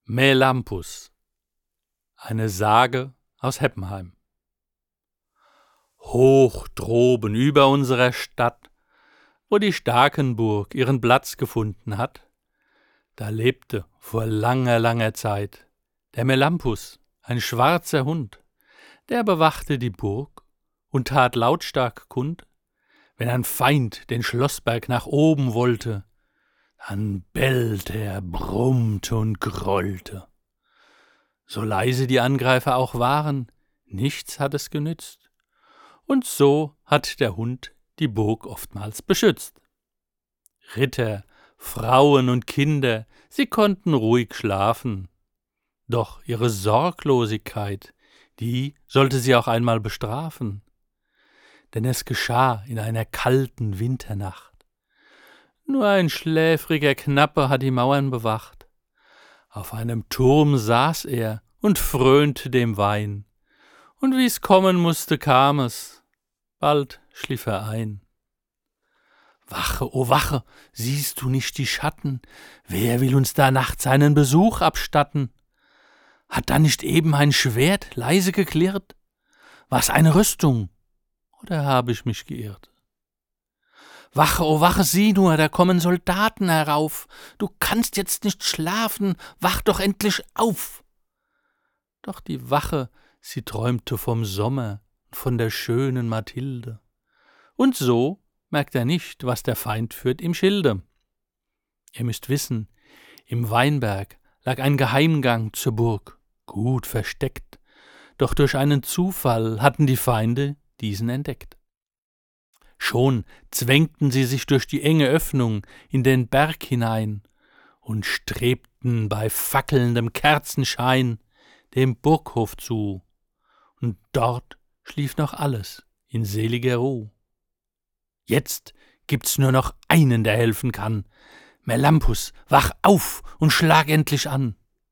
Melampus, eine Sage aus Heppenheim. Hoch droben über unserer Stadt, wo die Starkenburg ihren Platz gefunden hat, da lebte vor langer, langer Zeit der Melampus, ein schwarzer Hund, der bewachte die Burg und tat lautstark kund, wenn ein Feind den Schlossberg nach oben wollte, dann bellte er, brummte und grollte. So leise die Angreifer auch waren, nichts hat es genützt, und so hat der Hund die Burg oftmals beschützt. Ritter, Frauen und Kinder, sie konnten ruhig schlafen, doch ihre Sorglosigkeit, die sollte sie auch einmal bestrafen. Denn es geschah in einer kalten Winternacht. Nur ein schläfriger Knappe hat die Mauern bewacht. Auf einem Turm saß er und frönte dem Wein. Und wie's kommen musste, kam es. Bald schlief er ein. Wache, o Wache, siehst du nicht die Schatten? Wer will uns da nachts einen Besuch abstatten? Hat da nicht eben ein Schwert leise geklirrt? War's eine Rüstung? Oder hab ich mich geirrt? Wache, o Wache, sieh nur, da kommen Soldaten herauf. Du kannst jetzt nicht schlafen, wach doch endlich auf. Doch die Wache, sie träumte vom Sommer und von der schönen Mathilde. Und so merkt er nicht, was der Feind führt im Schilde. Ihr müsst wissen, im Weinberg lag ein Geheimgang zur Burg, gut versteckt. Doch durch einen Zufall hatten die Feinde diesen entdeckt. Schon zwängten sie sich durch die enge Öffnung in den Berg hinein und strebten bei fackelndem Kerzenschein dem Burghof zu, und dort schlief noch alles in seliger Ruh. Jetzt gibt's nur noch einen, der helfen kann. Melampus, wach auf und schlag endlich an.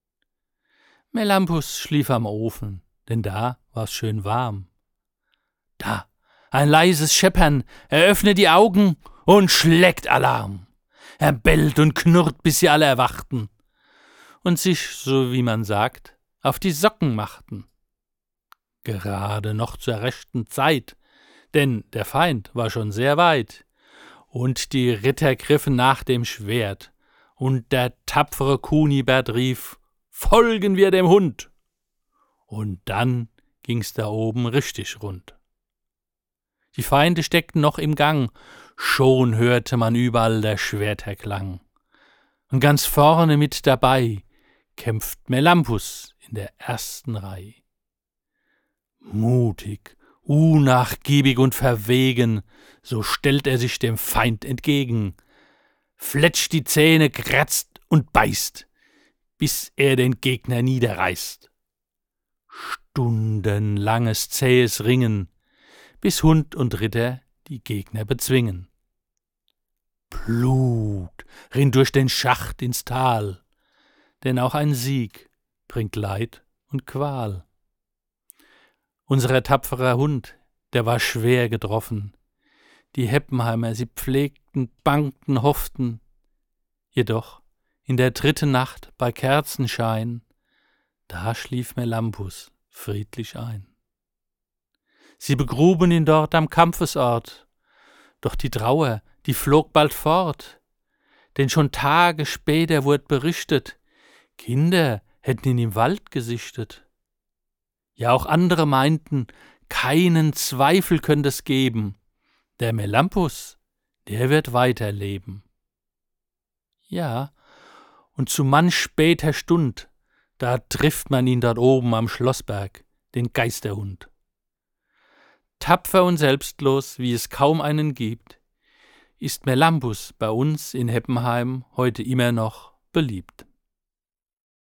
Melampus schlief am Ofen, denn da war's schön warm. Da ein leises Scheppern, er öffnet die Augen und schlägt Alarm. Er bellt und knurrt, bis sie alle erwachten und sich, so wie man sagt, auf die Socken machten. Gerade noch zur rechten Zeit, denn der Feind war schon sehr weit, und die Ritter griffen nach dem Schwert, und der tapfere Kunibert rief: »Folgen wir dem Hund!« Und dann ging's da oben richtig rund. Die Feinde steckten noch im Gang, schon hörte man überall der Schwerter Klang. Und ganz vorne mit dabei kämpft Melampus in der ersten Reihe. Mutig, unnachgiebig und verwegen, so stellt er sich dem Feind entgegen, fletscht die Zähne, kratzt und beißt, bis er den Gegner niederreißt. Stundenlanges zähes Ringen, bis Hund und Ritter die Gegner bezwingen. Blut rinnt durch den Schacht ins Tal, denn auch ein Sieg bringt Leid und Qual. Unser tapferer Hund, der war schwer getroffen. Die Heppenheimer, sie pflegten, bangten, hofften. Jedoch in der dritten Nacht bei Kerzenschein, da schlief Melampus friedlich ein. Sie begruben ihn dort am Kampfesort, doch die Trauer, die flog bald fort, denn schon Tage später wurde berichtet, Kinder hätten ihn im Wald gesichtet. Ja, auch andere meinten, keinen Zweifel könnte es geben, der Melampus, der wird weiterleben. Ja, und zu manch später Stund, da trifft man ihn dort oben am Schlossberg, den Geisterhund. Tapfer und selbstlos, wie es kaum einen gibt, ist Melampus bei uns in Heppenheim heute immer noch beliebt.